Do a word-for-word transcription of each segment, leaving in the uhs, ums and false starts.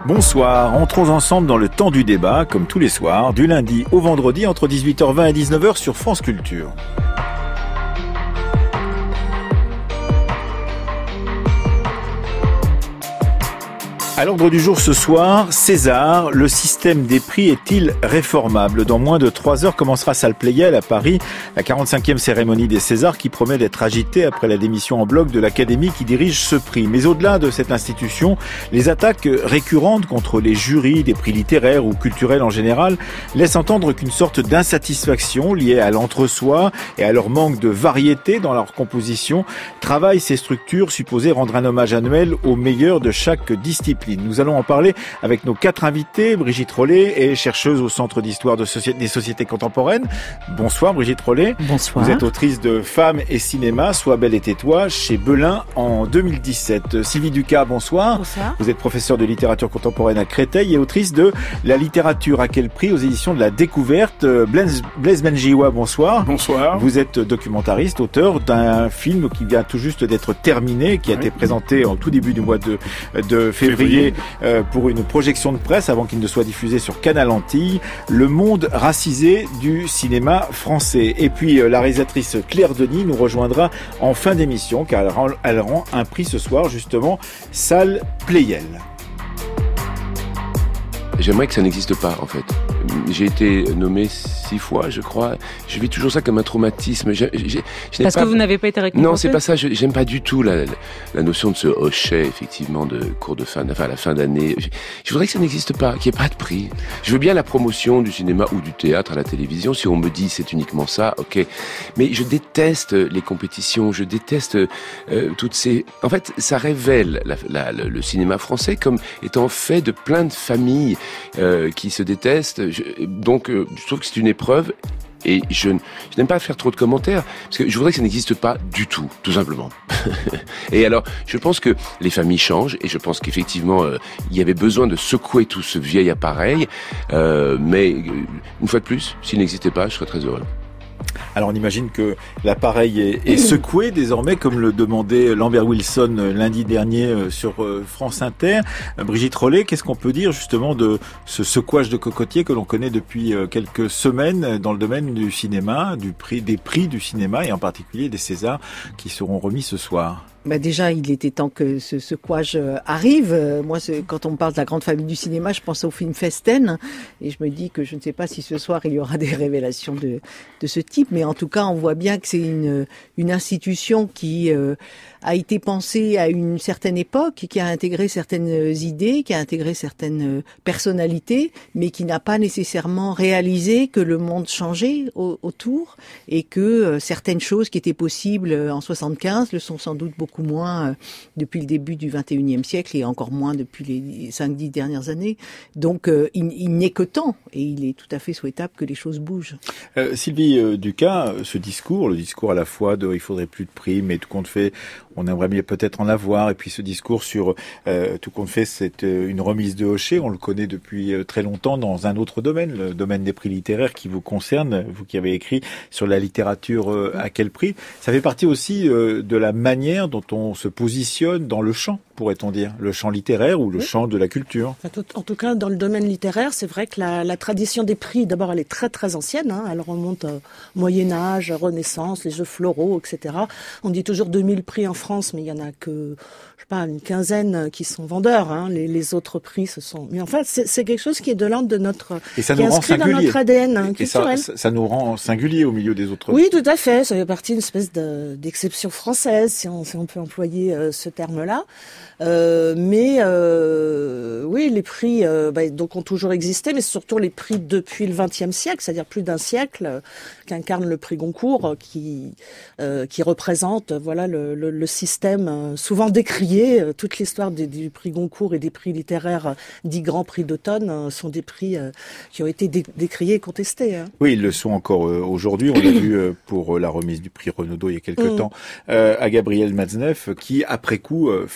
Bonsoir, entrons ensemble dans le temps du débat, comme tous les soirs, du lundi au vendredi entre dix-huit heures vingt et dix-neuf heures sur France Culture. À l'ordre du jour ce soir, César, le système des prix est-il réformable ? Dans moins de trois heures commencera Salle Pleyel à Paris, la quarante-cinquième cérémonie des Césars qui promet d'être agitée après la démission en bloc de l'Académie qui dirige ce prix. Mais au-delà de cette institution, les attaques récurrentes contre les jurys des prix littéraires ou culturels en général laissent entendre qu'une sorte d'insatisfaction liée à l'entre-soi et à leur manque de variété dans leur composition travaille ces structures supposées rendre un hommage annuel aux meilleurs de chaque discipline. Nous allons en parler avec nos quatre invités. Brigitte Rollet est chercheuse au Centre d'histoire de société, des sociétés contemporaines. Bonsoir Brigitte Rollet. Bonsoir. Vous êtes autrice de Femmes et cinéma, Sois belle et tais-toi, chez Belin en deux mille dix-sept. Sylvie Ducas, bonsoir. Bonsoir. Vous êtes professeure de littérature contemporaine à Créteil et autrice de La littérature à quel prix aux éditions de la Découverte. Blaise, Blaise Benjiwa, bonsoir. Bonsoir. Vous êtes documentariste, auteur d'un film qui vient tout juste d'être terminé, qui a oui. été présenté en tout début du mois de, de février. Euh, pour une projection de presse avant qu'il ne soit diffusé sur Canal Antilles, Le monde racisé du cinéma français. Et puis euh, la réalisatrice Claire Denis nous rejoindra en fin d'émission car elle rend, elle rend un prix ce soir justement, Salle Pleyel. J'aimerais que ça n'existe pas, en fait. J'ai été nommé six fois, je crois. Je vis toujours ça comme un traumatisme. Je, je, je Parce pas... que vous n'avez pas été récompensé ? Non, c'est pas ça. Je, j'aime pas du tout la, la, la notion de ce hochet, effectivement, de cours de fin, enfin, à la fin d'année. Je, je voudrais que ça n'existe pas, qu'il n'y ait pas de prix. Je veux bien la promotion du cinéma ou du théâtre à la télévision. Si on me dit c'est uniquement ça, ok. Mais je déteste les compétitions. Je déteste euh, toutes ces... En fait, ça révèle la, la, le, le cinéma français comme étant fait de plein de familles Euh, qui se détestent. Je, donc, euh, je trouve que c'est une épreuve et je, je n'aime pas faire trop de commentaires parce que je voudrais que ça n'existe pas du tout, tout simplement. Et alors, je pense que les familles changent et je pense qu'effectivement, euh, il y avait besoin de secouer tout ce vieil appareil. Euh, mais euh, une fois de plus, s'il n'existait pas, je serais très heureux. Alors on imagine que l'appareil est, est secoué désormais, comme le demandait Lambert Wilson lundi dernier sur France Inter. Brigitte Rollet, qu'est-ce qu'on peut dire justement de ce secouage de cocotier que l'on connaît depuis quelques semaines dans le domaine du cinéma, du prix, des prix du cinéma et en particulier des Césars qui seront remis ce soir? Bah déjà, il était temps que ce secouage arrive. Moi, quand on me parle de la grande famille du cinéma, je pense au film Festen. Et je me dis que je ne sais pas si ce soir, il y aura des révélations de, de ce type. Mais en tout cas, on voit bien que c'est une, une institution qui euh, a été pensée à une certaine époque, qui a intégré certaines idées, qui a intégré certaines personnalités, mais qui n'a pas nécessairement réalisé que le monde changeait au, autour et que euh, certaines choses qui étaient possibles en soixante-quinze le sont sans doute beaucoup beaucoup moins depuis le début du vingt et unième siècle et encore moins depuis les cinq dix dernières années. Donc euh, il, il n'est que temps et il est tout à fait souhaitable que les choses bougent. Euh, Sylvie euh, Ducas, ce discours, le discours à la fois de il faudrait plus de prix, mais tout compte fait, on aimerait bien peut-être en avoir, et puis ce discours sur euh, tout compte fait, c'est euh, une remise de hochet, on le connaît depuis euh, très longtemps dans un autre domaine, le domaine des prix littéraires qui vous concerne, vous qui avez écrit sur la littérature euh, à quel prix. Ça fait partie aussi euh, de la manière dont on se positionne dans le champ, pourrait-on dire, le champ littéraire ou le oui. champ de la culture. En tout cas, dans le domaine littéraire, c'est vrai que la, la tradition des prix, d'abord, elle est très très ancienne, hein, elle remonte au Moyen-Âge, Renaissance, les jeux floraux, et cetera. On dit toujours deux mille prix en France, mais il y en a que, je sais pas, une quinzaine qui sont vendeurs, hein. les, les autres prix, ce sont... Mais enfin, c'est, c'est quelque chose qui est de l'ordre de notre... Et ça qui nous est rend inscrit singulier. dans notre A D N hein, et ça, ça, ça nous rend singulier au milieu des autres. Oui, tout à fait. Ça fait partie d'une espèce de, d'exception française, si on, si on peut employer euh, ce terme-là. Euh, mais euh, oui, les prix euh, bah, donc ont toujours existé, mais surtout les prix depuis le vingtième siècle, c'est-à-dire plus d'un siècle, euh, qu'incarne le prix Goncourt, euh, qui euh, qui représente voilà le, le, le système euh, souvent décrié. Euh, toute l'histoire du, du prix Goncourt et des prix littéraires euh, dits grands prix d'automne euh, sont des prix euh, qui ont été dé- décriés et contestés. Hein. Oui, ils le sont encore euh, aujourd'hui. On l'a vu euh, pour euh, la remise du prix Renaudot il y a quelque mmh. temps euh, à Gabriel Matzneff, qui après coup euh, fait euh,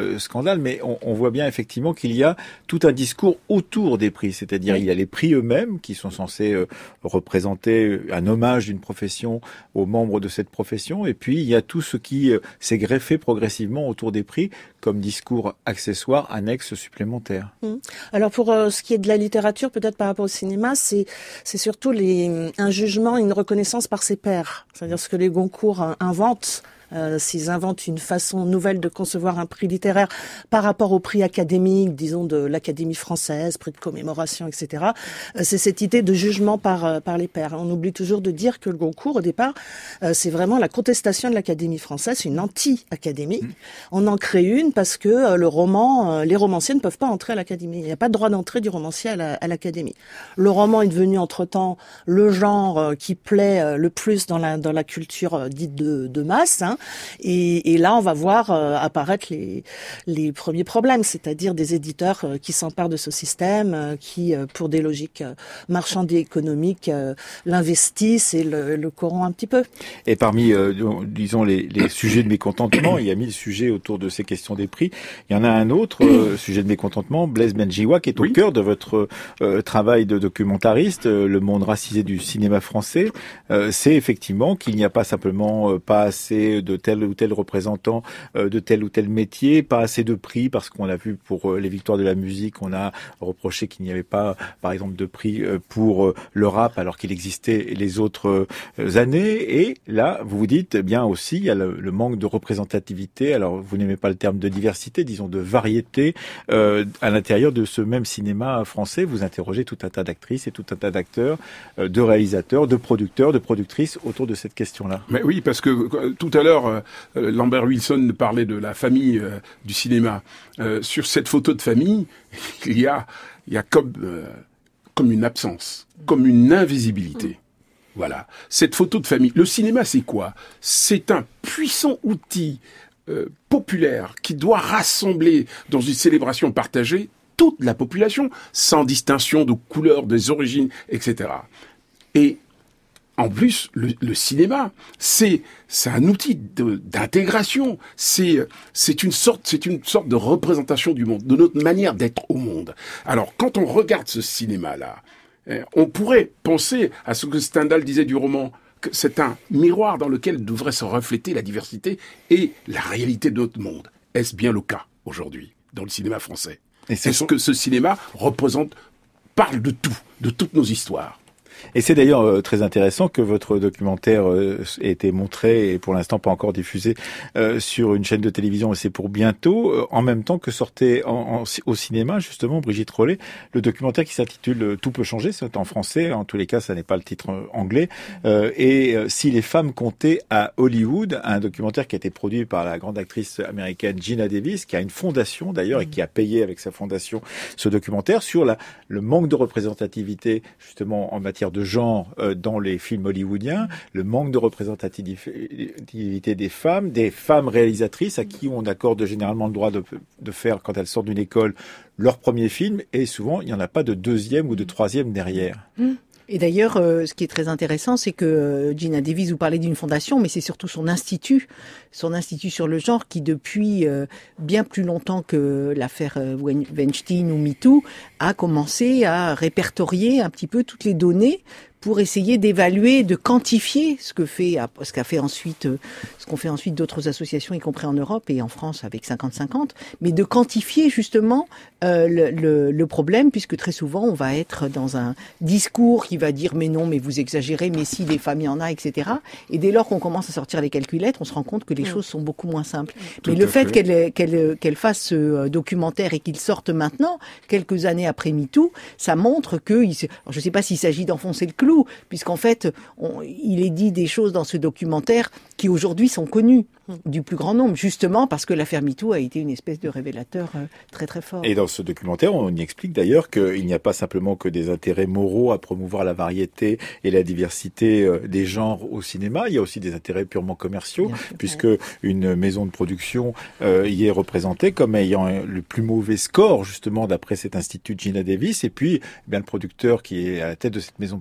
euh, scandale, mais on, on voit bien effectivement qu'il y a tout un discours autour des prix, c'est-à-dire oui. il y a les prix eux-mêmes qui sont censés euh, représenter un hommage d'une profession aux membres de cette profession, et puis il y a tout ce qui euh, s'est greffé progressivement autour des prix comme discours accessoire, annexe supplémentaire. Mmh. Alors pour euh, ce qui est de la littérature, peut-être par rapport au cinéma, c'est c'est surtout les, un jugement, une reconnaissance par ses pairs. C'est-à-dire ce que les Goncourt euh, inventent. Euh, s'ils inventent une façon nouvelle de concevoir un prix littéraire par rapport au prix académique, disons de l'Académie française, prix de commémoration, et cetera. Euh, c'est cette idée de jugement par euh, par les pairs. On oublie toujours de dire que le Goncourt, au départ, euh, c'est vraiment la contestation de l'Académie française, c'est une anti-académie. Mmh. On en crée une parce que euh, le roman, euh, les romanciers ne peuvent pas entrer à l'Académie. Il n'y a pas de droit d'entrée du romancier à, la, à l'Académie. Le roman est devenu entre-temps le genre euh, qui plaît euh, le plus dans la dans la culture euh, dite de, de masse. Hein. Et, et là, on va voir euh, apparaître les, les premiers problèmes, c'est-à-dire des éditeurs euh, qui s'emparent de ce système, euh, qui, euh, pour des logiques euh, marchandes et économiques, euh, l'investissent et le, le corrompent un petit peu. Et parmi, euh, disons, les, les sujets de mécontentement, il y a mille sujets autour de ces questions des prix. Il y en a un autre euh, sujet de mécontentement, Blaise Bendjiwa, qui est au oui. cœur de votre euh, travail de documentariste, euh, le monde racisé du cinéma français. Euh, c'est effectivement qu'il n'y a pas simplement euh, pas assez de tel ou tel représentant euh, de tel ou tel métier, pas assez de prix, parce qu'on a vu pour euh, les victoires de la musique, on a reproché qu'il n'y avait pas, par exemple, de prix euh, pour euh, le rap, alors qu'il existait les autres euh, années. Et là, vous vous dites, eh bien aussi, il y a le, le manque de représentativité. Alors, vous n'aimez pas le terme de diversité, disons de variété euh, à l'intérieur de ce même cinéma français. Vous interrogez tout un tas d'actrices et tout un tas d'acteurs, euh, de réalisateurs, de producteurs, de productrices autour de cette question-là. Mais oui, parce que euh, tout à l'heure, euh, Lambert Wilson parlait de la famille euh, du cinéma. Euh, sur cette photo de famille, il y a, il y a comme, euh, comme une absence, comme une invisibilité. Voilà. Cette photo de famille. Le cinéma, c'est quoi ? C'est un puissant outil euh, populaire qui doit rassembler dans une célébration partagée toute la population, sans distinction de couleur, des origines, et cetera. Et en plus, le, le cinéma, c'est, c'est un outil de, d'intégration. C'est, c'est une sorte, c'est une sorte de représentation du monde, de notre manière d'être au monde. Alors, quand on regarde ce cinéma-là, on pourrait penser à ce que Stendhal disait du roman, que c'est un miroir dans lequel devrait se refléter la diversité et la réalité de notre monde. Est-ce bien le cas aujourd'hui dans le cinéma français ? Et c'est Est-ce son... que ce cinéma représente, parle de tout, de toutes nos histoires ? Et c'est d'ailleurs euh, très intéressant que votre documentaire euh, ait été montré et pour l'instant pas encore diffusé euh, sur une chaîne de télévision, et c'est pour bientôt, euh, en même temps que sortait en, en, au cinéma justement Brigitte Rollet, le documentaire qui s'intitule « Tout peut changer », c'est en français, en tous les cas ça n'est pas le titre anglais, euh, et euh, « Si les femmes comptaient à Hollywood », un documentaire qui a été produit par la grande actrice américaine Geena Davis, qui a une fondation d'ailleurs et qui a payé avec sa fondation ce documentaire sur la, le manque de représentativité justement en matière de genre euh, dans les films hollywoodiens, le manque de représentativité des femmes, des femmes réalisatrices à qui on accorde généralement le droit de, de faire, quand elles sortent d'une école, leur premier film, et souvent il n'y en a pas de deuxième ou de troisième derrière. Mmh. Et d'ailleurs, euh, ce qui est très intéressant, c'est que euh, Geena Davis, vous parlez d'une fondation, mais c'est surtout son institut, son institut sur le genre, qui depuis euh, bien plus longtemps que l'affaire euh, Weinstein ou MeToo, a commencé à répertorier un petit peu toutes les données pour essayer d'évaluer, de quantifier ce que fait, ce qu'a fait ensuite, ce qu'ont fait ensuite d'autres associations, y compris en Europe et en France avec cinquante cinquante, mais de quantifier justement euh, le, le, le problème, puisque très souvent on va être dans un discours qui va dire mais non, mais vous exagérez, mais si les femmes il y en a, et cetera. Et dès lors qu'on commence à sortir les calculettes, on se rend compte que les mmh. choses sont beaucoup moins simples. Tout mais le fait, fait. Qu'elle, qu'elle, qu'elle fasse ce documentaire et qu'il sorte maintenant, quelques années après MeToo, ça montre que, il se... Alors, je ne sais pas s'il s'agit d'enfoncer le clou, puisqu'en fait, on, il est dit des choses dans ce documentaire qui aujourd'hui sont connues du plus grand nombre, justement parce que l'affaire MeToo a été une espèce de révélateur euh, très très fort. Et dans ce documentaire, on y explique d'ailleurs qu'il n'y a pas simplement que des intérêts moraux à promouvoir la variété et la diversité euh, des genres au cinéma, il y a aussi des intérêts purement commerciaux, sûr, puisque ouais. une maison de production euh, y est représentée comme ayant le plus mauvais score, justement, d'après cet institut Geena Davis, et puis eh bien, le producteur qui est à la tête de cette maison de production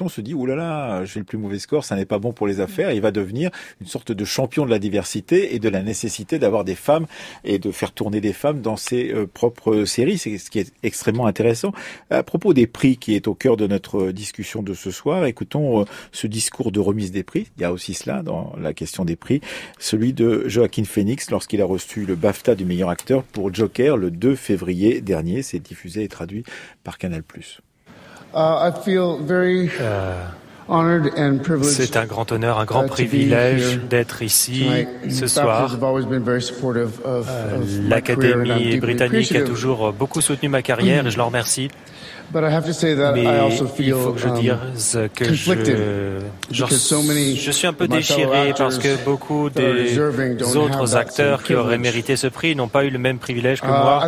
on se dit, oh là là, j'ai le plus mauvais score, ça n'est pas bon pour les affaires. Il va devenir une sorte de champion de la diversité et de la nécessité d'avoir des femmes et de faire tourner des femmes dans ses euh, propres séries. C'est ce qui est extrêmement intéressant. À propos des prix qui est au cœur de notre discussion de ce soir, écoutons euh, ce discours de remise des prix. Il y a aussi cela dans la question des prix, celui de Joaquin Phoenix lorsqu'il a reçu le BAFTA du meilleur acteur pour Joker le deux février dernier. C'est diffusé et traduit par Canal+. Uh, I feel very honored and privileged. C'est un grand honneur, un grand privilège d'être ici ce soir. Euh, L'Académie britannique a toujours beaucoup soutenu ma carrière et je l'en remercie. Mais il faut que je dise que je, je, je suis un peu déchiré parce que beaucoup des autres acteurs qui auraient mérité ce prix n'ont pas eu le même privilège que moi.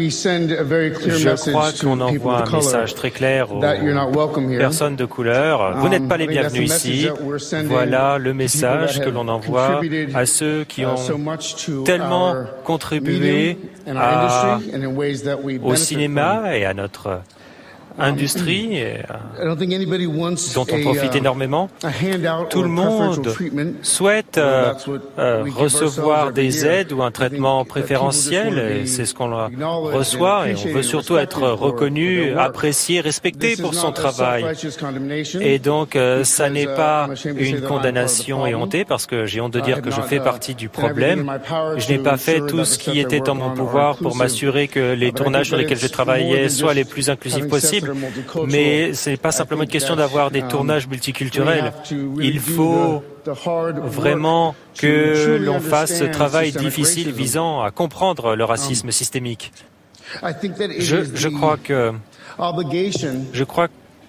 Je crois qu'on envoie un message très clair aux personnes de couleur. Vous n'êtes pas les bienvenus ici. Voilà le message que l'on envoie à ceux qui ont tellement contribué à, au cinéma et à notre industrie et, euh, dont on profite énormément. Tout le monde souhaite euh, euh, recevoir des aides ou un traitement préférentiel et c'est ce qu'on reçoit et on veut surtout être reconnu, apprécié, respecté pour son travail. Et donc euh, ça n'est pas une condamnation éhontée parce que j'ai honte de dire que je fais partie du problème. Je n'ai pas fait tout ce qui était en mon pouvoir pour m'assurer que les tournages sur lesquels je travaillais soient les plus inclusifs possibles. Mais ce n'est pas simplement une question d'avoir des tournages multiculturels. Il faut vraiment que l'on fasse ce travail difficile visant à comprendre le racisme systémique. Je, je crois que je crois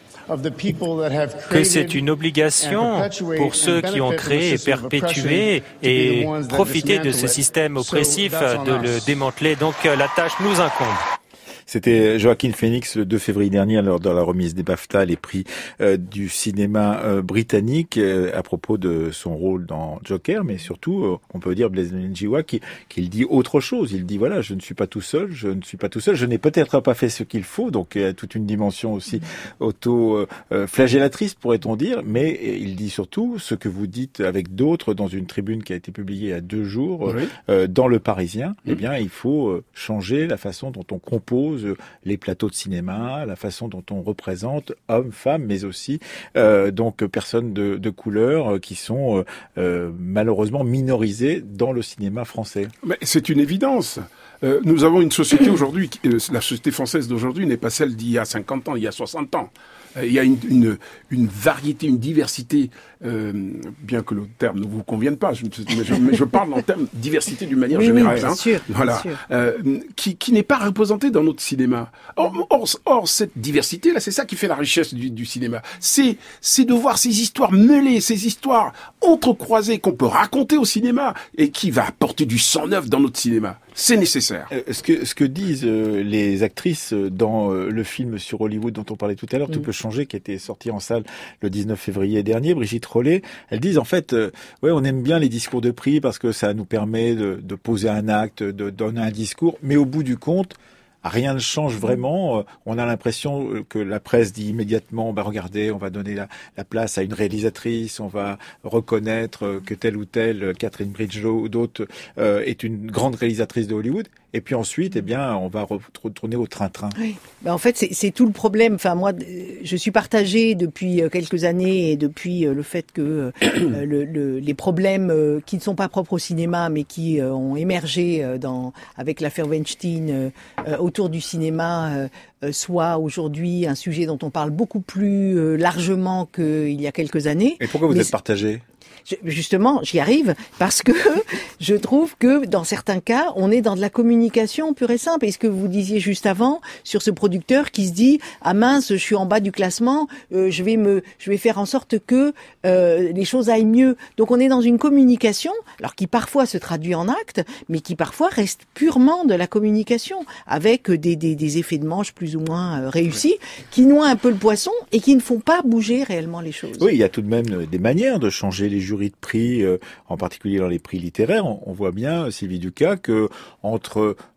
que c'est une obligation pour ceux qui ont créé et perpétué et profité de ce système oppressif de le démanteler. Donc la tâche nous incombe. C'était Joaquin Phoenix le deux février dernier lors de la remise des BAFTA, les prix euh, du cinéma euh, britannique, euh, à propos de son rôle dans Joker, mais surtout, euh, on peut dire Blaise Njiwa qui qu'il dit autre chose. Il dit voilà, je ne suis pas tout seul, je ne suis pas tout seul, je n'ai peut-être pas fait ce qu'il faut, donc il y a toute une dimension aussi auto-flagellatrice, euh, pourrait-on dire, mais il dit surtout ce que vous dites avec d'autres dans une tribune qui a été publiée il y a deux jours oui. euh, dans Le Parisien. Eh bien, il faut changer la façon dont on compose les plateaux de cinéma, la façon dont on représente hommes, femmes, mais aussi euh, donc personnes de, de couleur qui sont euh, malheureusement minorisées dans le cinéma français. Mais c'est une évidence. Euh, nous avons une société aujourd'hui, euh, la société française d'aujourd'hui n'est pas celle d'il y a cinquante ans, il y a soixante ans. Euh, il y a une, une, une variété, une diversité, euh, bien que le terme ne vous convienne pas, je, mais je, mais je parle en termes de diversité d'une manière oui, générale, oui, bien hein, sûr, voilà, bien sûr. Euh, qui, qui n'est pas représentée dans notre cinéma. Or, or, or cette diversité-là, c'est ça qui fait la richesse du, du cinéma. C'est, c'est de voir ces histoires mêlées, ces histoires entrecroisées qu'on peut raconter au cinéma et qui va apporter du sang neuf dans notre cinéma. C'est nécessaire. Euh, ce que ce que disent euh, les actrices dans euh, le film sur Hollywood dont on parlait tout à l'heure, mmh. Tout peut changer, qui était sorti en salle le dix-neuf février dernier, Brigitte Rollet, elles disent en fait, euh, ouais, on aime bien les discours de prix parce que ça nous permet de, de poser un acte, de donner un discours, mais au bout du compte, rien ne change vraiment. On a l'impression que la presse dit immédiatement, bah regardez, on va donner la, la place à une réalisatrice, on va reconnaître que telle ou telle, Catherine Bridgelow ou d'autres, euh, est une grande réalisatrice de Hollywood. Et puis ensuite, eh bien, on va retourner au train-train. Oui. Ben en fait, c'est, c'est tout le problème. Enfin, moi, je suis partagée depuis quelques années et depuis le fait que le, le, les problèmes qui ne sont pas propres au cinéma, mais qui ont émergé dans avec l'affaire Weinstein autour du cinéma, soient aujourd'hui un sujet dont on parle beaucoup plus largement qu'il y a quelques années. Et pourquoi vous mais êtes partagée ? Justement, j'y arrive parce que je trouve que dans certains cas, on est dans de la communication pure et simple. Et ce que vous disiez juste avant sur ce producteur qui se dit ah mince, je suis en bas du classement, euh, je vais me, je vais faire en sorte que euh, les choses aillent mieux. Donc on est dans une communication, alors qui parfois se traduit en actes, mais qui parfois reste purement de la communication avec des des, des effets de manche plus ou moins euh, réussis, qui noient un peu le poisson et qui ne font pas bouger réellement les choses. Oui, il y a tout de même des manières de changer les jurys de prix, euh, en particulier dans les prix littéraires. On, on voit bien, Sylvie Ducas, que entre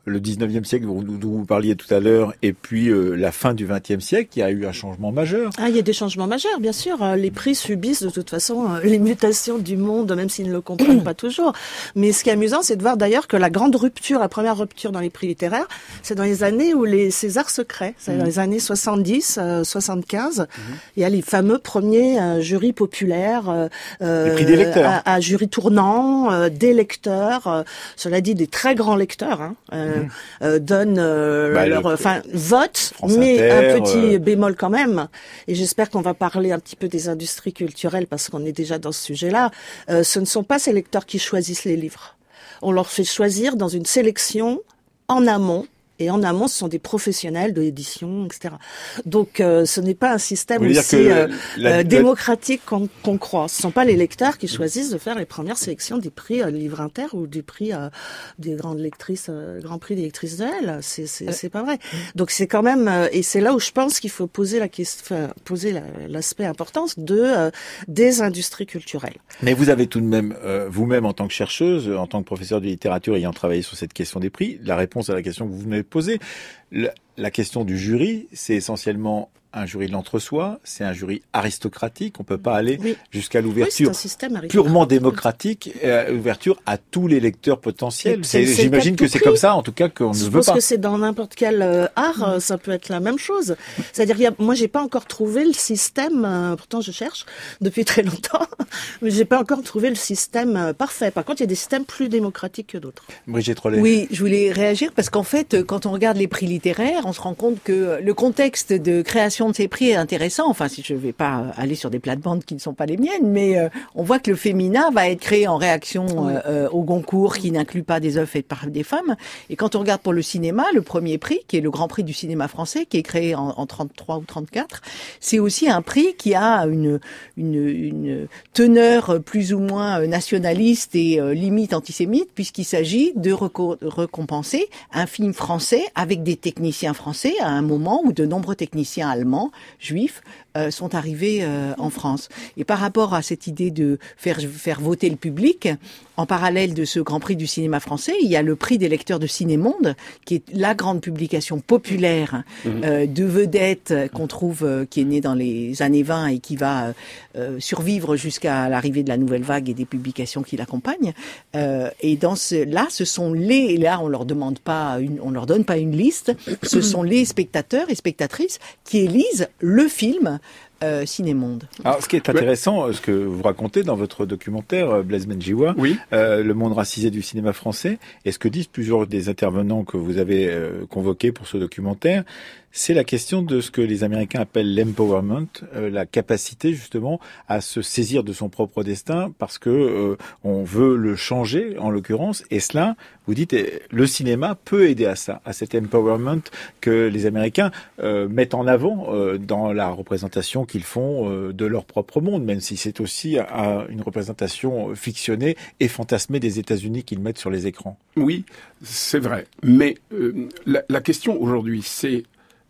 le dix-neuvième siècle dont vous parliez tout à l'heure et puis euh, la fin du vingtième siècle, il y a eu un changement majeur. Ah, il y a des changements majeurs, bien sûr. Les prix subissent de toute façon les mutations du monde, même s'ils ne le comprennent pas toujours. Mais ce qui est amusant, c'est de voir d'ailleurs que la grande rupture, la première rupture dans les prix littéraires, c'est dans les années où les Césars se créent. C'est dans les années soixante-dix, soixante-quinze. Mmh. Il y a les fameux premiers euh, jurys populaires, euh, les prix des lecteurs. À, à jury tournant, euh, des lecteurs, euh, cela dit des très grands lecteurs, hein, euh, Mmh. Euh, donnent euh, bah, leur, enfin, vote, France mais Inter, un petit euh... bémol quand même. Et j'espère qu'on va parler un petit peu des industries culturelles parce qu'on est déjà dans ce sujet-là. Euh, ce ne sont pas ces lecteurs qui choisissent les livres. On leur fait choisir dans une sélection en amont. Et en amont, ce sont des professionnels de l'édition, et cetera. Donc, euh, ce n'est pas un système aussi euh, la, euh, démocratique qu'on, qu'on croit. Ce ne sont pas les lecteurs qui choisissent de faire les premières sélections des prix euh, Livre Inter ou du prix euh, des grandes lectrices, euh, Grand Prix des lectrices de L. C'est, c'est, c'est pas vrai. Donc, c'est quand même, euh, et c'est là où je pense qu'il faut poser la question, enfin, poser la, l'aspect important de euh, des industries culturelles. Mais vous avez tout de même, euh, vous-même en tant que chercheuse, en tant que professeur de littérature ayant travaillé sur cette question des prix, la réponse à la question que vous venez poser. La, la question du jury, c'est essentiellement un jury de l'entre-soi, c'est un jury aristocratique, on peut pas aller oui. jusqu'à l'ouverture oui, purement démocratique, euh, ouverture à tous les lecteurs potentiels. C'est, c'est, j'imagine que c'est prix. Comme ça, en tout cas, qu'on Je ne veut pas. Je pense que c'est dans n'importe quel euh, art, euh, ça peut être la même chose. C'est-à-dire, y a, moi, j'ai pas encore trouvé le système, euh, pourtant je cherche depuis très longtemps, mais j'ai pas encore trouvé le système euh, parfait. Par contre, il y a des systèmes plus démocratiques que d'autres. Brigitte Rollet. Oui, je voulais réagir parce qu'en fait, quand on regarde les prix littéraires, on se rend compte que le contexte de création de ces prix est intéressant. Enfin, si je ne vais pas aller sur des plates-bandes qui ne sont pas les miennes, mais euh, on voit que le féminin va être créé en réaction oui. euh, au Goncourt, qui n'inclut pas des œuvres faites par des femmes. Et quand on regarde pour le cinéma, le premier prix, qui est le Grand Prix du cinéma français, qui est créé en, en trente-trois ou trente-quatre, c'est aussi un prix qui a une, une, une teneur plus ou moins nationaliste et euh, limite antisémite, puisqu'il s'agit de reco- récompenser un film français avec des techniciens français à un moment où de nombreux techniciens allemands juifs euh, sont arrivés euh, en France. Et par rapport à cette idée de faire faire voter le public, en parallèle de ce Grand Prix du cinéma français, il y a le prix des lecteurs de Ciné-Monde, qui est la grande publication populaire euh, de vedettes qu'on trouve, euh, qui est née dans les années vingt et qui va euh, survivre jusqu'à l'arrivée de la nouvelle vague et des publications qui l'accompagnent. Euh, et dans ce, là, ce sont les, là, on leur demande pas une, on leur donne pas une liste, ce sont les spectateurs et spectatrices qui élisent le film Euh, Ciné-Monde. Alors, ce qui est intéressant, ce que vous racontez dans votre documentaire, Blaise Menjiwa, oui. euh, le monde racisé du cinéma français, et ce que disent plusieurs des intervenants que vous avez euh, convoqués pour ce documentaire, c'est la question de ce que les Américains appellent l'empowerment, euh, la capacité justement à se saisir de son propre destin parce que euh, on veut le changer en l'occurrence. Et cela, vous dites, le cinéma peut aider à ça, à cet empowerment que les Américains euh, mettent en avant euh, dans la représentation qu'ils font euh, de leur propre monde, même si c'est aussi à, une représentation fictionnée et fantasmée des États-Unis qu'ils mettent sur les écrans. Oui, c'est vrai. Mais euh, la, la question aujourd'hui, c'est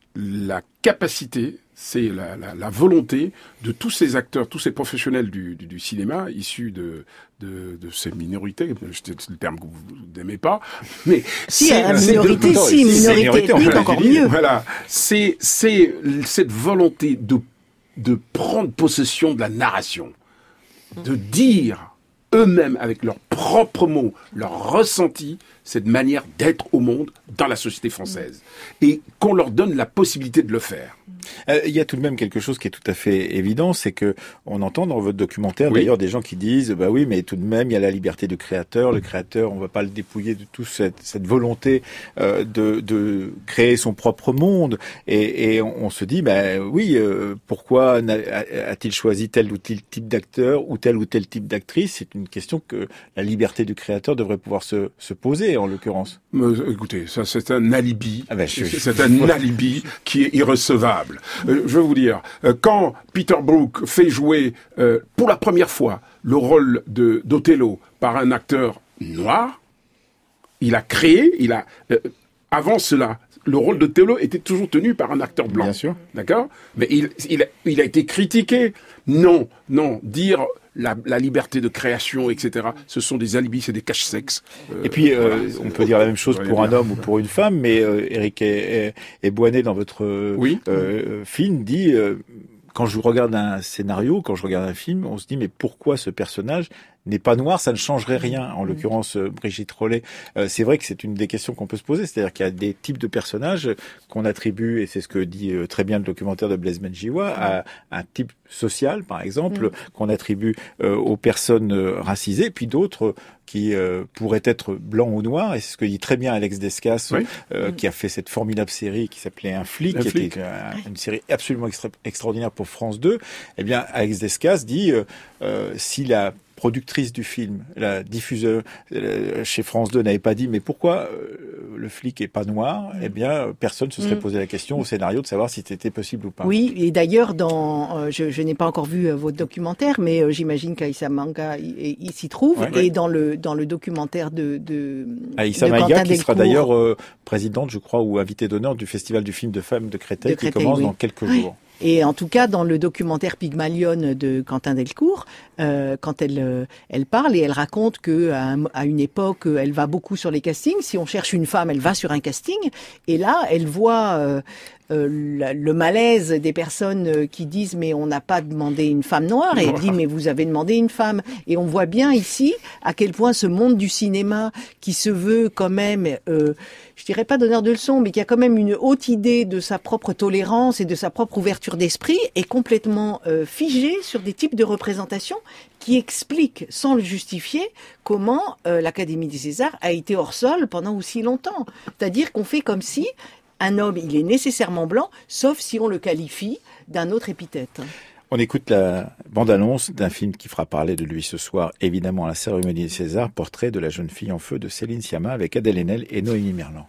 la capacité, c'est la, la, la volonté de tous ces acteurs, tous ces professionnels du, du, du cinéma issus de, de, de ces minorités, c'est le terme que vous n'aimez pas, mais si, c'est, la minorité, de, si, minorité ethnique, encore mieux. Voilà, c'est, c'est cette volonté de, de prendre possession de la narration, de dire eux-mêmes avec leurs propres mots, leurs ressentis, cette manière d'être au monde dans la société française. Et qu'on leur donne la possibilité de le faire. Euh, il y a tout de même quelque chose qui est tout à fait évident, c'est que on entend dans votre documentaire oui. d'ailleurs des gens qui disent bah oui mais tout de même il y a la liberté du créateur, le créateur on va pas le dépouiller de toute cette, cette volonté euh, de, de créer son propre monde et, et on, on se dit bah oui euh, pourquoi a-t-il choisi tel ou tel type d'acteur ou tel ou tel type d'actrice? C'est une question que la liberté du créateur devrait pouvoir se, se poser en l'occurrence. Euh, écoutez, ça c'est un alibi, ah ben, je, je, c'est un alibi qui est irrecevable. Euh, je vais vous dire, euh, quand Peter Brook fait jouer euh, pour la première fois le rôle de d'Othello par un acteur noir, il a créé, il a euh, avant cela, le rôle d'Othello était toujours tenu par un acteur blanc. Bien sûr. D'accord? Mais il, il, a, il a été critiqué. Non, non, dire la, la liberté de création, et cetera, ce sont des alibis, c'est des cache-sexes. Euh, et puis, euh, voilà, on peut dire la même chose pour un homme ou pour une femme, mais euh, Éric Eboinet, dans votre euh, oui. euh, film, dit... Euh, quand je regarde un scénario, quand je regarde un film, on se dit mais pourquoi ce personnage n'est pas noir, ça ne changerait rien. En l'occurrence, Brigitte Rollet, euh, c'est vrai que c'est une des questions qu'on peut se poser, c'est-à-dire qu'il y a des types de personnages qu'on attribue, et c'est ce que dit euh, très bien le documentaire de Blaise Menjiwa, à un type social, par exemple, mmh. qu'on attribue euh, aux personnes euh, racisées, puis d'autres euh, qui euh, pourraient être blancs ou noirs, et c'est ce que dit très bien Alex Descas, oui. euh, mmh. qui a fait cette formidable série qui s'appelait Un flic, Un qui flic. était euh, une série absolument extra- extraordinaire pour France deux. Eh bien, Alex Descas dit euh, euh, si la productrice du film, la diffuseur euh, chez France deux n'avait pas dit mais pourquoi euh, le flic est pas noir, eh bien personne se serait posé la question au scénario de savoir si c'était possible ou pas. Oui, et d'ailleurs dans euh, je, je n'ai pas encore vu euh, votre documentaire, mais euh, j'imagine qu'Aïssa Manga il, il s'y trouve, ouais, et ouais. dans le dans le documentaire de de Aïssa Manga qui sera d'ailleurs euh, présidente, je crois, ou invitée d'honneur du Festival du film de femmes de Créteil, de Créteil qui commence oui. dans quelques jours. Et en tout cas, dans le documentaire Pygmalion de Quentin Delcourt, euh, quand elle euh, elle parle et elle raconte que à, à une époque, elle va beaucoup sur les castings. Si on cherche une femme, elle va sur un casting. Et là, elle voit euh, euh, le malaise des personnes qui disent mais on n'a pas demandé une femme noire. Et elle dit mais vous avez demandé une femme. Et on voit bien ici à quel point ce monde du cinéma qui se veut quand même, euh, je dirais pas donneur de leçons, mais qui a quand même une haute idée de sa propre tolérance et de sa propre ouverture d'esprit, est complètement euh, figé sur des types de représentations qui expliquent, sans le justifier, comment euh, l'Académie des Césars a été hors sol pendant aussi longtemps. C'est-à-dire qu'on fait comme si un homme, il est nécessairement blanc, sauf si on le qualifie d'un autre épithète. On écoute la bande-annonce d'un film qui fera parler de lui ce soir, évidemment à la cérémonie des Césars, Portrait de la jeune fille en feu de Céline Sciamma avec Adèle Haenel et Noémie Merlan.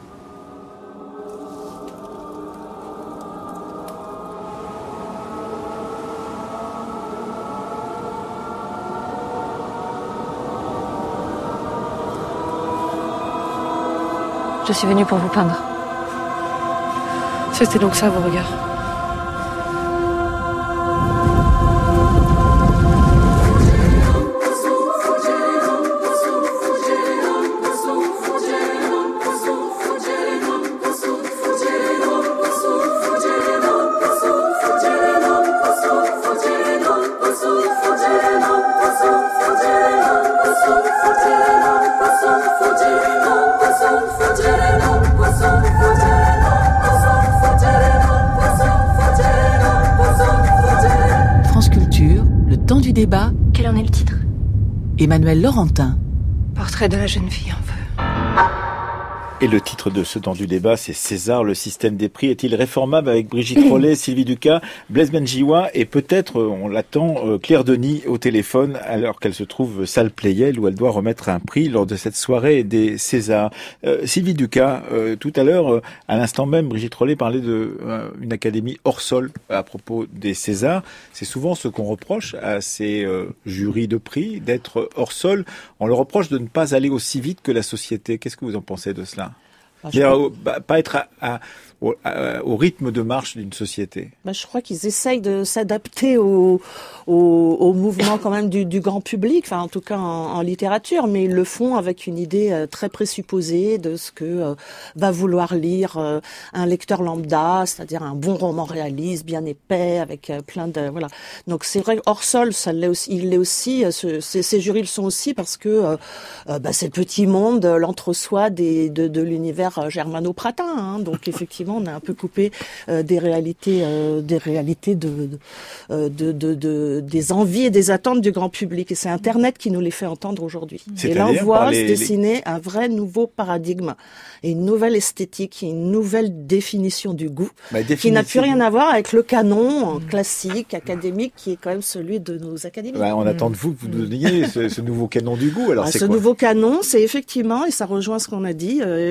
Je suis venue pour vous peindre. C'était donc ça, vos regards. Débat. Quel en est le titre? Emmanuel Laurentin. Portrait de la jeune fille en feu. Et le titre de ce temps du débat, c'est César, le système des prix est-il réformable, avec Brigitte Rollet, Sylvie Ducas, Blaise Menjiwa et peut-être, on l'attend, Claire Denis au téléphone alors qu'elle se trouve salle Pleyel où elle doit remettre un prix lors de cette soirée des Césars. Euh, Sylvie Ducas, euh, tout à l'heure, euh, à l'instant même, Brigitte Rollet parlait de euh, une académie hors sol à propos des Césars. C'est souvent ce qu'on reproche à ces euh, jurys de prix, d'être hors sol. On leur reproche de ne pas aller aussi vite que la société. Qu'est-ce que vous en pensez de cela? Bah, C'est-à-dire, bah, pas être à, à, au, à, au rythme de marche d'une société. Bah, je crois qu'ils essayent de s'adapter au, au, au mouvement quand même du, du grand public, enfin en tout cas en, en littérature, mais ils le font avec une idée euh, très présupposée de ce que euh, va vouloir lire euh, un lecteur lambda, c'est-à-dire un bon roman réaliste, bien épais, avec euh, plein de voilà. Donc c'est vrai, hors sol, ça l'est aussi, il l'est aussi. Euh, ce, ces, ces jurys le sont aussi parce que euh, euh, bah, c'est le petit monde, l'entre-soi des de, de l'univers germano-pratin, hein, donc effectivement on a un peu coupé euh, des réalités, euh, des réalités de, de, de, de, de, des envies et des attentes du grand public. Et c'est Internet qui nous les fait entendre aujourd'hui. Et là on voit les, se dessiner les... un vrai nouveau paradigme et une nouvelle esthétique, une nouvelle définition du goût, bah, qui n'a plus rien à voir avec le canon classique, académique, qui est quand même celui de nos académies. Bah, on mmh. attend de vous que vous nous donniez ce, ce nouveau canon du goût. Alors bah, c'est ce quoi? nouveau canon, c'est effectivement, et ça rejoint ce qu'on a dit, euh, et au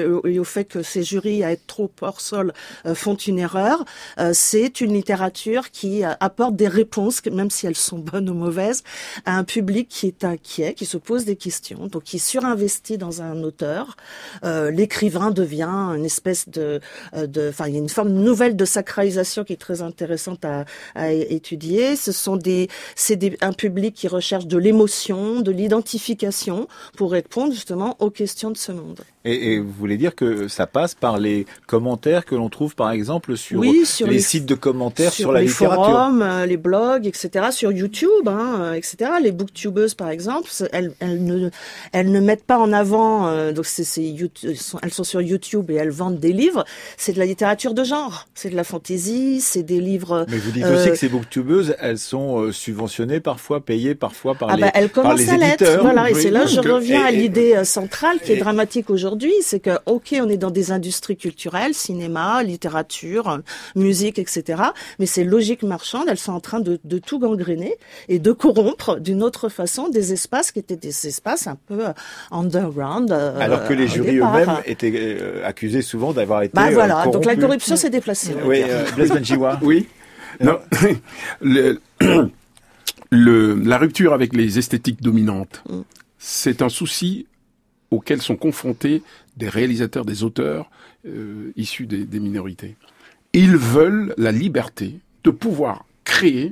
fait que ces jurys à être trop hors-sol euh, font une erreur. Euh, c'est une littérature qui euh, apporte des réponses, même si elles sont bonnes ou mauvaises, à un public qui est inquiet, qui se pose des questions, donc qui surinvestit dans un auteur. Euh, l'écrivain devient une espèce de, de, enfin, il y a une forme nouvelle de sacralisation qui est très intéressante à, à étudier. Ce sont des, c'est des, un public qui recherche de l'émotion, de l'identification pour répondre justement aux questions de ce monde. Et, et vous voulez dire que ça passe par les commentaires que l'on trouve par exemple sur, oui, sur les, les sites de commentaires sur, sur la les littérature, forums, euh, les blogs, et cetera, sur YouTube, hein, et cetera. Les booktubeuses par exemple, elles, elles ne, elles ne mettent pas en avant. Euh, donc c'est, c'est YouTube, elles, sont, elles sont sur YouTube et elles vendent des livres. C'est de la littérature de genre, c'est de la fantaisie, c'est des livres. Mais vous dites euh, aussi que ces booktubeuses, elles sont euh, subventionnées parfois, payées parfois par ah les, bah, elles par les commencent à éditeurs. l'être. Voilà, oui, et c'est là que je que, reviens et, à l'idée centrale qui et, est dramatique aujourd'hui, c'est que ok, on est dans des industries culturelles, cinéma, littérature, musique, et cetera. Mais ces logiques marchandes, elles sont en train de, de tout gangréner et de corrompre d'une autre façon des espaces qui étaient des espaces un peu underground. Euh, Alors que les jurys départ. eux-mêmes étaient euh, accusés souvent d'avoir été bah voilà, euh, corrompus. donc la corruption s'est déplacée. Oui, euh, Blaise Benjiwa. Oui. Non. le, le, la rupture avec les esthétiques dominantes, mm. c'est un souci auxquels sont confrontés des réalisateurs, des auteurs euh, issus des, des minorités. Ils veulent la liberté de pouvoir créer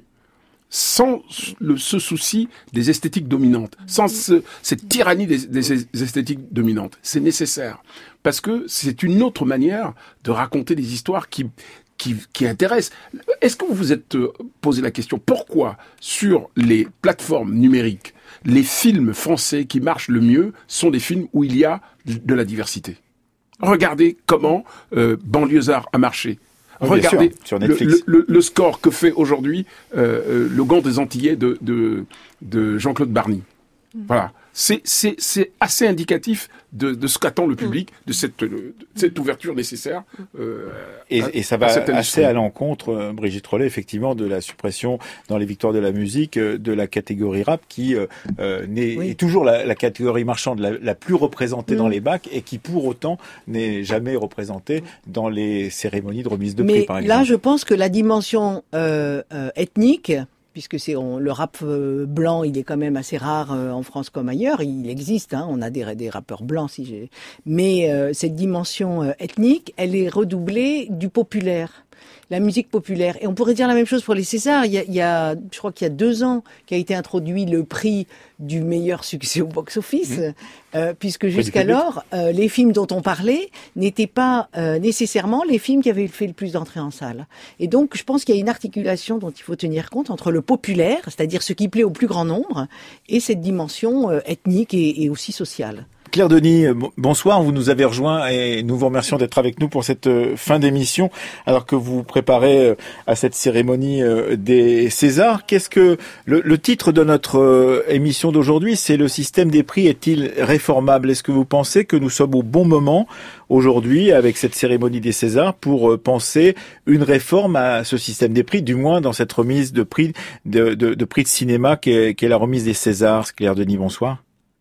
sans le, ce souci des esthétiques dominantes, sans ce, cette tyrannie des, des esthétiques dominantes. C'est nécessaire, parce que c'est une autre manière de raconter des histoires qui, qui, qui intéressent. Est-ce que vous vous êtes posé la question, pourquoi sur les plateformes numériques, les films français qui marchent le mieux sont des films où il y a de la diversité? Regardez comment euh, Banlieusard a marché. Oui, regardez sûr, sur Netflix. Le, le, le score que fait aujourd'hui euh, Le Gant des Antillais de, de, de Jean-Claude Barny. Mmh. Voilà. C'est, c'est, c'est assez indicatif de, de ce qu'attend le public, de cette, de cette ouverture nécessaire. Euh, et, à, et ça va assez à l'encontre, euh, Brigitte Rollet, effectivement, de la suppression dans les victoires de la musique euh, de la catégorie rap, qui euh, n'est, oui. est toujours la, la catégorie marchande la, la plus représentée mmh. dans les bacs et qui, pour autant, n'est jamais représentée dans les cérémonies de remise de Mais prix, par exemple. Là, je pense que la dimension euh, euh, ethnique, puisque c'est on, le rap euh, blanc, il est quand même assez rare euh, en France comme ailleurs. Il existe, hein, on a des, des rappeurs blancs, si j'ai. Mais euh, cette dimension euh, ethnique, elle est redoublée du populaire. La musique populaire. Et on pourrait dire la même chose pour les Césars. Il y a, il y a je crois qu'il y a deux ans, qu'a été introduit le prix du meilleur succès au box-office, mmh. euh, puisque jusqu'alors, euh, les films dont on parlait n'étaient pas euh, nécessairement les films qui avaient fait le plus d'entrées en salle. Et donc, je pense qu'il y a une articulation dont il faut tenir compte entre le populaire, c'est-à-dire ce qui plaît au plus grand nombre, et cette dimension euh, ethnique et, et aussi sociale. Claire Denis, bonsoir, vous nous avez rejoint et nous vous remercions d'être avec nous pour cette fin d'émission alors que vous vous préparez à cette cérémonie des Césars. Qu'est-ce que le, le titre de notre émission d'aujourd'hui, c'est le système des prix est-il réformable? Est-ce que vous pensez que nous sommes au bon moment aujourd'hui avec cette cérémonie des Césars pour penser une réforme à ce système des prix, du moins dans cette remise de prix de, de, de prix de cinéma qu'est, qu'est la remise des Césars? Claire Denis, bonsoir.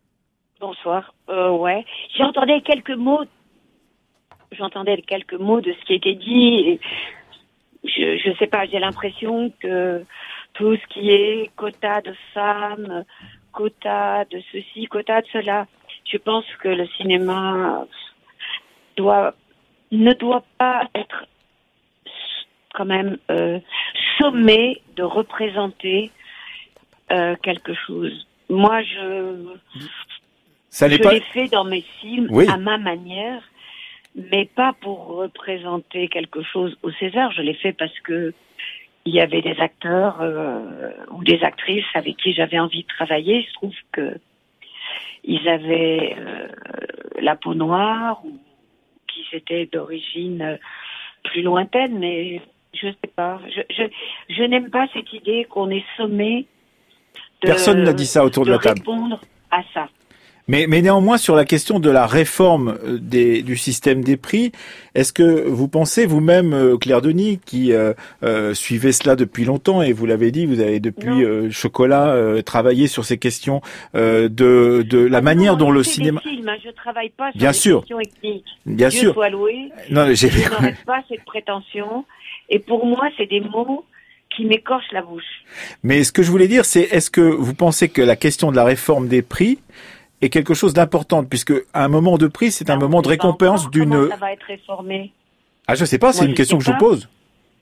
Bonsoir. Euh, ouais, j'entendais quelques mots. J'entendais quelques mots de ce qui était dit. Et je, je sais pas. J'ai l'impression que tout ce qui est quota de femmes, quota de ceci, quota de cela. Je pense que le cinéma doit ne doit pas être quand même euh, sommé de représenter euh, quelque chose. Moi, je Ça je pas... l'ai fait dans mes films oui. à ma manière, mais pas pour représenter quelque chose au César. Je l'ai fait parce que il y avait des acteurs euh, ou des actrices avec qui j'avais envie de travailler. Il se trouve que ils avaient euh, la peau noire ou qui étaient d'origine plus lointaine, mais je sais pas. Je, je, je n'aime pas cette idée qu'on est sommé de, Personne n'a dit ça autour de, de la table. répondre à ça. Mais, mais néanmoins, sur la question de la réforme des, du système des prix, est-ce que vous pensez vous-même, Claire Denis, qui euh, euh, suivez cela depuis longtemps, et vous l'avez dit, vous avez depuis euh, Chocolat euh, travaillé sur ces questions euh, de, de la ah manière non, dont le des cinéma... Films, hein, je travaille pas sur Bien les sûr. questions ethniques. Bien Dieu sûr. soit loué. Non, j'ai... Je n'aurais pas cette prétention. Et pour moi, c'est des mots qui m'écorchent la bouche. Mais ce que je voulais dire, c'est est-ce que vous pensez que la question de la réforme des prix est quelque chose d'important, puisque un moment de prix, c'est un Alors, moment de récompense d'une... Comment ça va être réformé? Ah, je sais pas, c'est Moi, une je question que sais je vous pas. pose.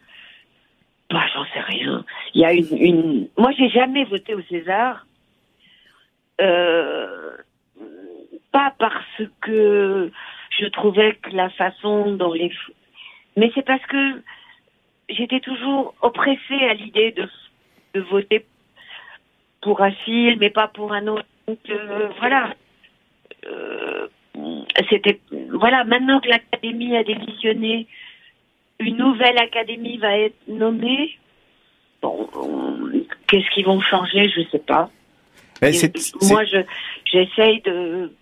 Bah, j'en sais rien. Il y a une, une... Moi, j'ai jamais voté au César. Euh... Pas parce que je trouvais que la façon dont les... Mais c'est parce que j'étais toujours oppressée à l'idée de, de voter pour un film et pas pour un autre. Donc, euh, voilà. Euh, c'était, voilà, maintenant que l'Académie a démissionné, une nouvelle Académie va être nommée. Bon, euh, qu'est-ce qu'ils vont changer, je sais pas. Mais c'est, moi, c'est... je, j'essaye de,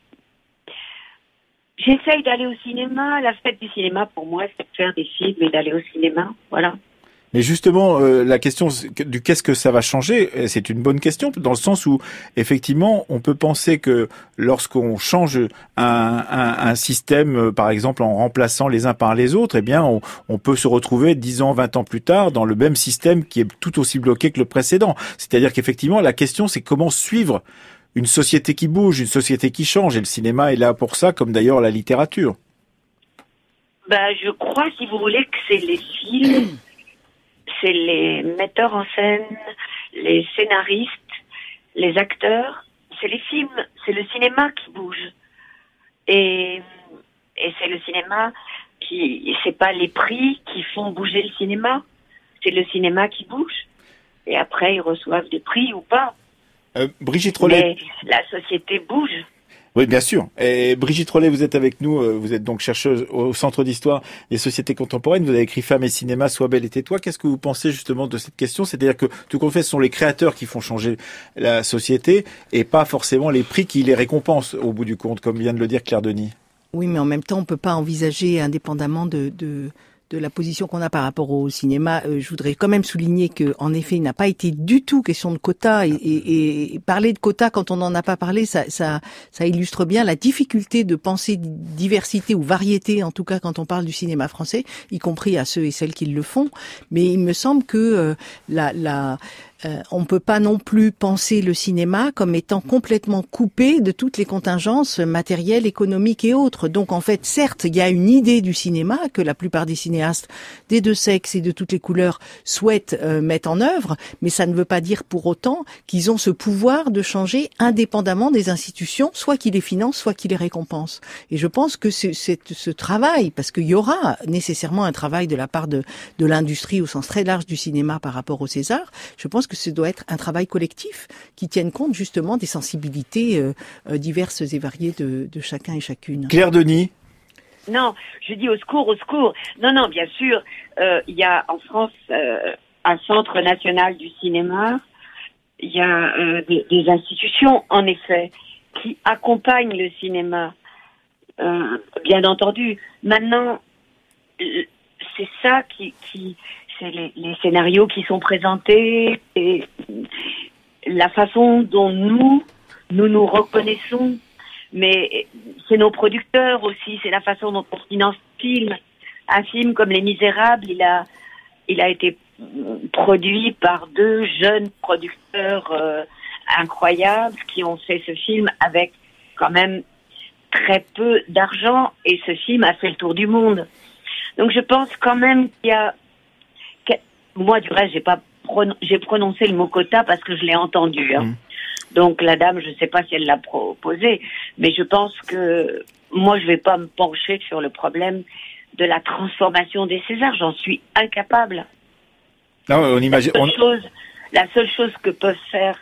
j'essaye d'aller au cinéma. La fête du cinéma, pour moi, c'est de faire des films et d'aller au cinéma. Voilà. Mais justement, euh, la question du qu'est-ce que ça va changer, c'est une bonne question, dans le sens où, effectivement, on peut penser que lorsqu'on change un, un, un système, par exemple, en remplaçant les uns par les autres, eh bien, on, on peut se retrouver dix ans, vingt ans plus tard dans le même système qui est tout aussi bloqué que le précédent. C'est-à-dire qu'effectivement, la question, c'est comment suivre une société qui bouge, une société qui change, et le cinéma est là pour ça, comme d'ailleurs la littérature. Ben, je crois, si vous voulez, que c'est les films... c'est les metteurs en scène, les scénaristes, les acteurs, c'est les films, c'est le cinéma qui bouge. Et, et c'est le cinéma qui, c'est pas les prix qui font bouger le cinéma, c'est le cinéma qui bouge. Et après, ils reçoivent des prix ou pas. Euh, Brigitte Rollet. Mais la société bouge. Oui, bien sûr. Et Brigitte Rollet, vous êtes avec nous. Vous êtes donc chercheuse au Centre d'histoire des sociétés contemporaines. Vous avez écrit Femmes et cinéma, Sois belle et tais-toi. Qu'est-ce que vous pensez justement de cette question? C'est-à-dire que tout compte fait, ce sont les créateurs qui font changer la société et pas forcément les prix qui les récompensent au bout du compte, comme vient de le dire Claire Denis. Oui, mais en même temps, on peut pas envisager indépendamment de... de... de la position qu'on a par rapport au cinéma, euh, je voudrais quand même souligner que, en effet, il n'a pas été du tout question de quotas et, et, et parler de quotas quand on n'en a pas parlé, ça, ça, ça illustre bien la difficulté de penser diversité ou variété, en tout cas quand on parle du cinéma français, y compris à ceux et celles qui le font. Mais il me semble que euh, la, la Euh, on ne peut pas non plus penser le cinéma comme étant complètement coupé de toutes les contingences matérielles, économiques et autres. Donc en fait, certes, il y a une idée du cinéma que la plupart des cinéastes des deux sexes et de toutes les couleurs souhaitent euh, mettre en œuvre, mais ça ne veut pas dire pour autant qu'ils ont ce pouvoir de changer indépendamment des institutions, soit qui les financent, soit qui les récompensent. Et je pense que c'est, c'est ce travail, parce qu'il y aura nécessairement un travail de la part de, de l'industrie au sens très large du cinéma par rapport au César, je pense que ce doit être un travail collectif qui tienne compte justement des sensibilités euh, euh, diverses et variées de, de chacun et chacune. Claire Denis. Non, je dis au secours, au secours. Non, non, bien sûr, euh, il y a en France euh, un centre national du cinéma, il y a euh, des, des institutions, en effet, qui accompagnent le cinéma, euh, bien entendu. Maintenant, c'est ça qui... qui c'est les, les scénarios qui sont présentés et la façon dont nous, nous nous reconnaissons. Mais c'est nos producteurs aussi, c'est la façon dont on finance le film. Un film comme Les Misérables, il a, il a été produit par deux jeunes producteurs euh, incroyables qui ont fait ce film avec quand même très peu d'argent et ce film a fait le tour du monde. Donc je pense quand même qu'il y a... Moi, du reste, j'ai pas pron- j'ai prononcé le mot quota parce que je l'ai entendu. Hein. Mmh. Donc la dame, je sais pas si elle l'a proposé, mais je pense que moi, je vais pas me pencher sur le problème de la transformation des Césars. J'en suis incapable. Non, on imagine. La seule, On... chose, la seule chose que peuvent faire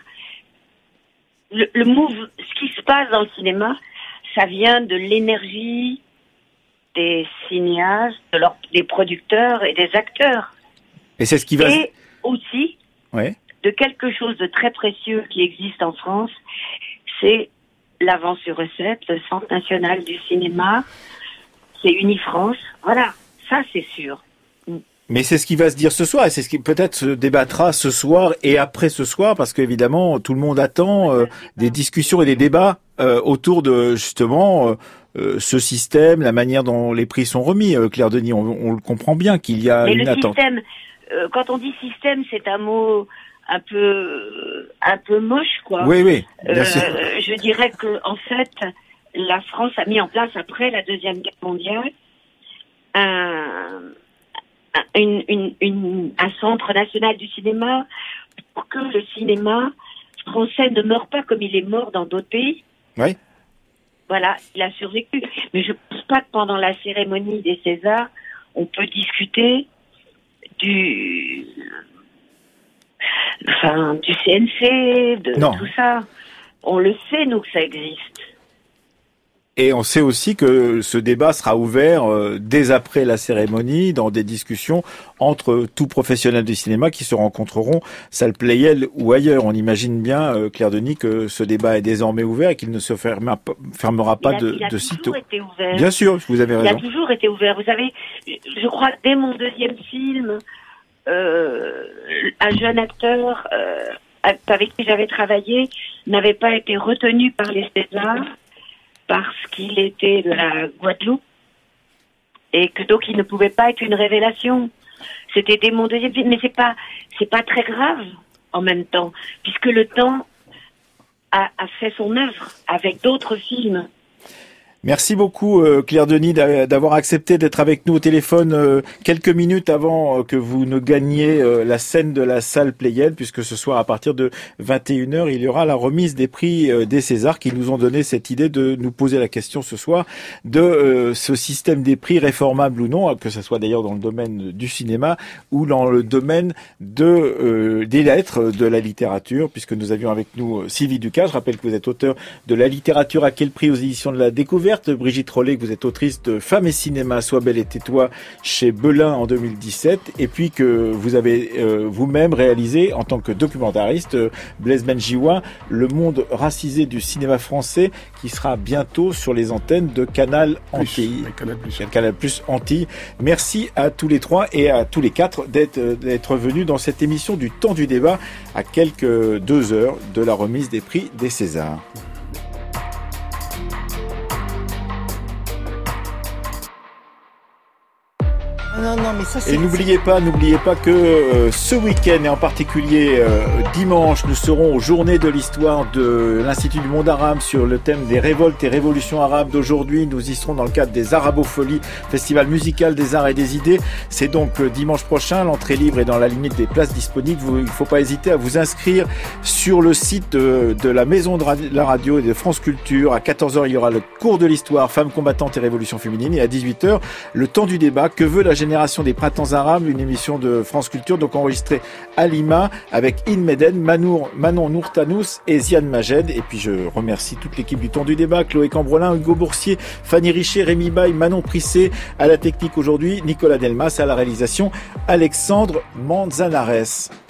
le, le move, ce qui se passe dans le cinéma, ça vient de l'énergie des cinéastes, de leur, des producteurs et des acteurs. Et c'est ce qui va... Et aussi, ouais. de quelque chose de très précieux qui existe en France, c'est l'Avance sur recette, le Centre national du cinéma, c'est Unifrance. Voilà, ça c'est sûr. Mais c'est ce qui va se dire ce soir, et c'est ce qui peut-être se débattra ce soir et après ce soir, parce qu'évidemment, tout le monde attend euh, des discussions et des débats euh, autour de, justement, euh, ce système, la manière dont les prix sont remis. Euh, Claire Denis, on, on le comprend bien qu'il y a Mais une le attente. Système, euh, quand on dit système, c'est un mot un peu, un peu moche, quoi. Oui, oui, bien euh, sûr. Je dirais que, en fait, la France a mis en place, après la Deuxième Guerre mondiale, un... Une, une, une, un centre national du cinéma pour que le cinéma français ne meure pas comme il est mort dans d'autres pays. Oui. Voilà, il a survécu. Mais je ne pense pas que pendant la cérémonie des Césars, on peut discuter du, enfin, du C N C, de non. tout ça. On le sait, nous, que ça existe. Et on sait aussi que ce débat sera ouvert euh, dès après la cérémonie, dans des discussions entre tous professionnels du cinéma qui se rencontreront, salle Pleyel ou ailleurs. On imagine bien, euh, Claire Denis, que ce débat est désormais ouvert et qu'il ne se fermera, fermera pas il a, de, il a de sitôt. Été ouvert. Bien sûr, vous avez raison. Il a toujours été ouvert. Vous savez, je crois que dès mon deuxième film, euh, un jeune acteur euh, avec qui j'avais travaillé n'avait pas été retenu par les Césars parce qu'il était de la Guadeloupe et que donc il ne pouvait pas être une révélation. C'était dès mon deuxième film, mais c'est pas c'est pas très grave en même temps, puisque le temps a, a fait son œuvre avec d'autres films. Merci beaucoup euh, Claire Denis d'avoir accepté d'être avec nous au téléphone euh, quelques minutes avant euh, que vous ne gagniez euh, la scène de la salle Pleyel, puisque ce soir à partir de vingt et une heures il y aura la remise des prix euh, des Césars qui nous ont donné cette idée de nous poser la question ce soir de euh, ce système des prix réformable ou non, que ce soit d'ailleurs dans le domaine du cinéma ou dans le domaine de euh, des lettres, de la littérature, puisque nous avions avec nous euh, Sylvie Ducas. Je rappelle que vous êtes auteur de La littérature à quel prix aux éditions de la Découverte. Brigitte Rollet, que vous êtes autrice de Femmes et cinéma, Sois belle et tais-toi chez Belin en deux mille dix-sept, et puis que vous avez euh, vous-même réalisé en tant que documentariste euh, Blaise Benjiwa, Le monde racisé du cinéma français, qui sera bientôt sur les antennes de Canal Antilles. Canal Plus. Canal Plus Antilles. Merci à tous les trois et à tous les quatre d'être d'être venus dans cette émission du Temps du débat à quelques deux heures de la remise des prix des Césars. Non, non, mais ça, c'est... Et n'oubliez pas, n'oubliez pas que euh, ce week-end et en particulier euh, dimanche, nous serons aux Journées de l'Histoire de l'Institut du Monde Arabe sur le thème des révoltes et révolutions arabes d'aujourd'hui. Nous y serons dans le cadre des Arabofolies, festival musical des arts et des idées. C'est donc euh, dimanche prochain, l'entrée libre est dans la limite des places disponibles. Vous, il ne faut pas hésiter à vous inscrire sur le site de, de la Maison de radio, la Radio et de France Culture. À quatorze heures, il y aura le cours de l'histoire, femmes combattantes et révolution féminine. Et à dix-huit heures, le temps du débat. Que veut la génération des printemps arabes, une émission de France Culture, donc enregistrée à Lima avec In Meden, Manour, Manon Nourtanous et Ziane Majed. Et puis je remercie toute l'équipe du Temps du débat, Chloé Cambrelin, Hugo Boursier, Fanny Richer, Rémi Baye, Manon Prissé, à la technique aujourd'hui, Nicolas Delmas, à la réalisation, Alexandre Manzanares.